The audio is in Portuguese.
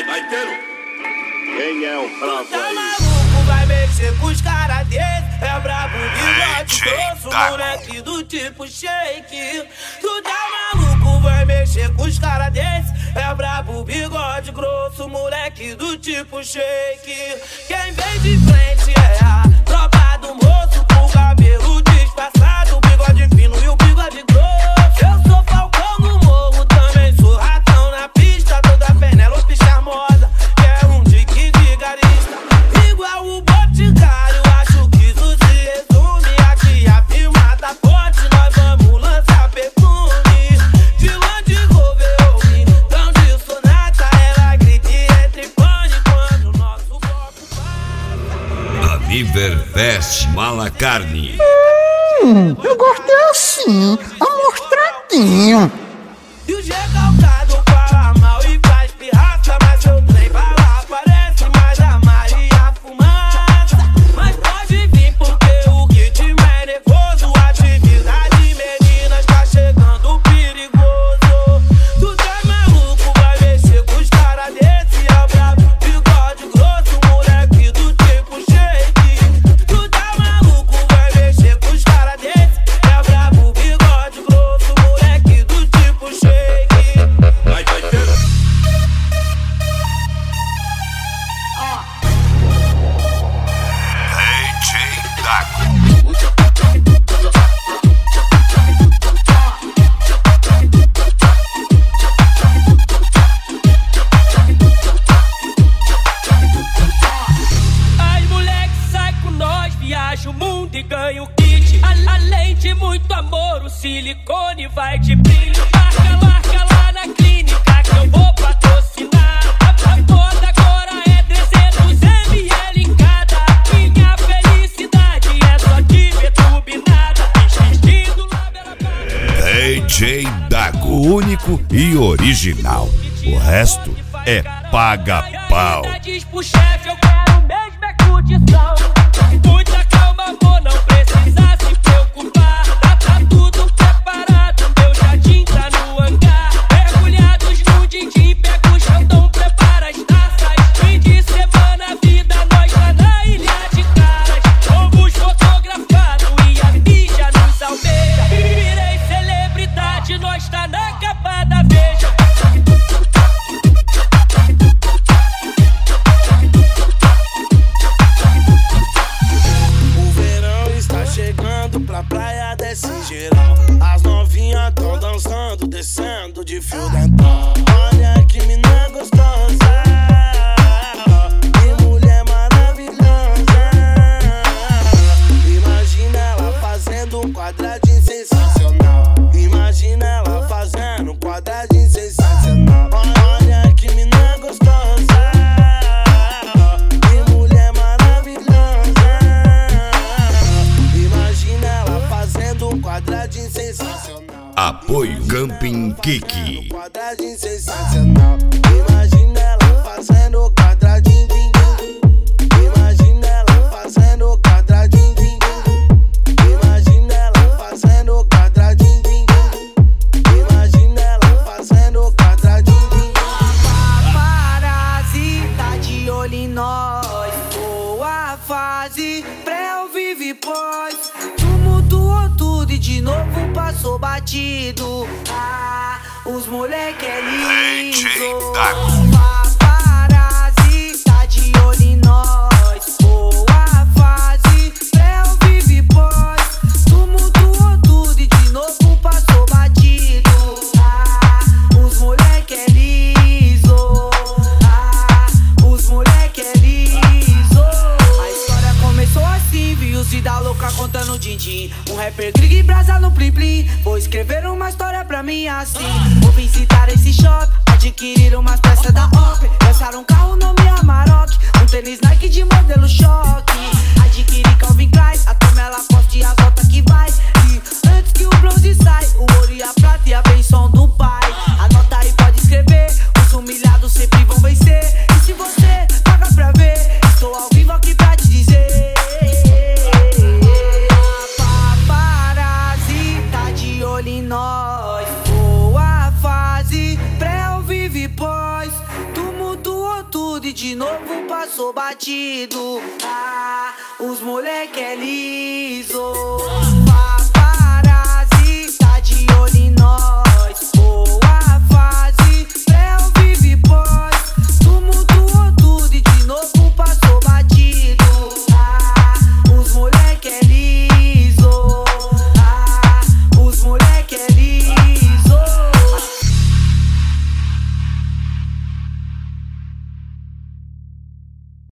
gaiteiro, quem é o brabo Tá aí? maluco, vai mexer com os caras desse. É brabo, bigode grosso, moleque do tipo shake. Tu tá maluco, vai mexer com os caras desse. É brabo, bigode grosso, moleque do tipo shake. Quem vem de frente é a tropa do moço, com o cabelo disfarçado, o bigode fino e o bigode grosso. Eu sou Falcão no morro, também sou ratão na pista, toda Penélope charmosa, que é um dique vigarista. Igual o Boticário, acho que isso se resume. Aqui a firma tá forte, nós vamos lançar perfume. De Land Rover, então de sonata, ela grita e entra em pane quando o nosso copo passa. A Viver Veste Mala Carne. Eu gostei assim, amostradinho. E o recalcado fala mal e faz pirraça, mas seu trem bala aparece mais a Maria Fumaça. Mas pode vir porque o ritmo é nervoso. Atividade, meninas, tá chegando perigoso. Tu tá maluco, vai mexer com os caras desse. É o brabo, bigode grosso, moleque do tipo shake. Tu tá maluco, vai mexer com os caras desse. É o brabo, bigode grosso, moleque do tipo shake. Vai, gaiteiro. DJ Dago. As moleques saem com nós, viaja o mundo e ganha o kit. Além de muito amor, o silicone vai de brilho. Marca lá na clínica que eu vou patrocinar. A moda agora é 300 ml em cada. Minha felicidade é só de ver turbinada. Vestido lá pela cara. DJ Dago, único e original. O resto é paga-pau. Diz pro chefe, eu quero mesmo é curtição. Muita calma, amor, não precisa se preocupar. Tá tudo preparado, meu jardim tá no hangar. Mergulhados no din-din, pega o chantão, prepara as taças. Fim de semana, vida, nós tá na ilha de caras. Fomos fotografados e a mídia nos almeja. Virei celebridade, nós tá na capa da Veja. O verão está chegando pra praia desse geral. As novinhas tão dançando, descendo de fio dental. Olha que mina gostosa, que mulher maravilhosa. Imagina ela fazendo um quadradinho sensacional. Imagina ela fazendo um quadradinho sensacional. Olha que mina gostosa, que mulher maravilhosa. Imagina ela fazendo um quadradinho sensacional. Apoio Camping Kiki. Quadradinho sensacional. Imagina ela fazendo quadradinho, din, din. Imagina ela fazendo quadradinho, din, din. Imagina ela fazendo quadradinho, din, din. Imagina ela fazendo quadradinho, din, din. Paparazzi tá de olho em nós. Boa fase, pré ou vive pós. Tumultuou tudo e de novo passou batido. Ah, os moleque é lindo. DJ Dago. Paparazzi tá de olho em nós. Boa fase, pré ou vive pós. Tumultuou tudo e de novo passou batido. Ah, os moleque é liso. Ah, os moleque é liso. A história começou assim, viu Cida louca contando din-din. Um rapper grig e brasa no plim-plim. Vou escrever uma história pra mim assim. Vou visitar esse shop, adquirir umas peças da OP. Lançar um carro nome Amarok, um tênis Nike de modelo choque. Adquirir Calvin Klein, a Tomé Lacoste e a volta que vai. E antes que o bronze sai, o ouro e a prata e a benção do pai. Anota aí, pode escrever, os humilhados sempre vão vencer. E se você paga pra ver, estou ao vivo aqui pra te dizer. Paparazzi tá de olho em nós. Boa fase, pré ou vive pós. Tumultuou de novo passou batido. Ah, os moleque é liso.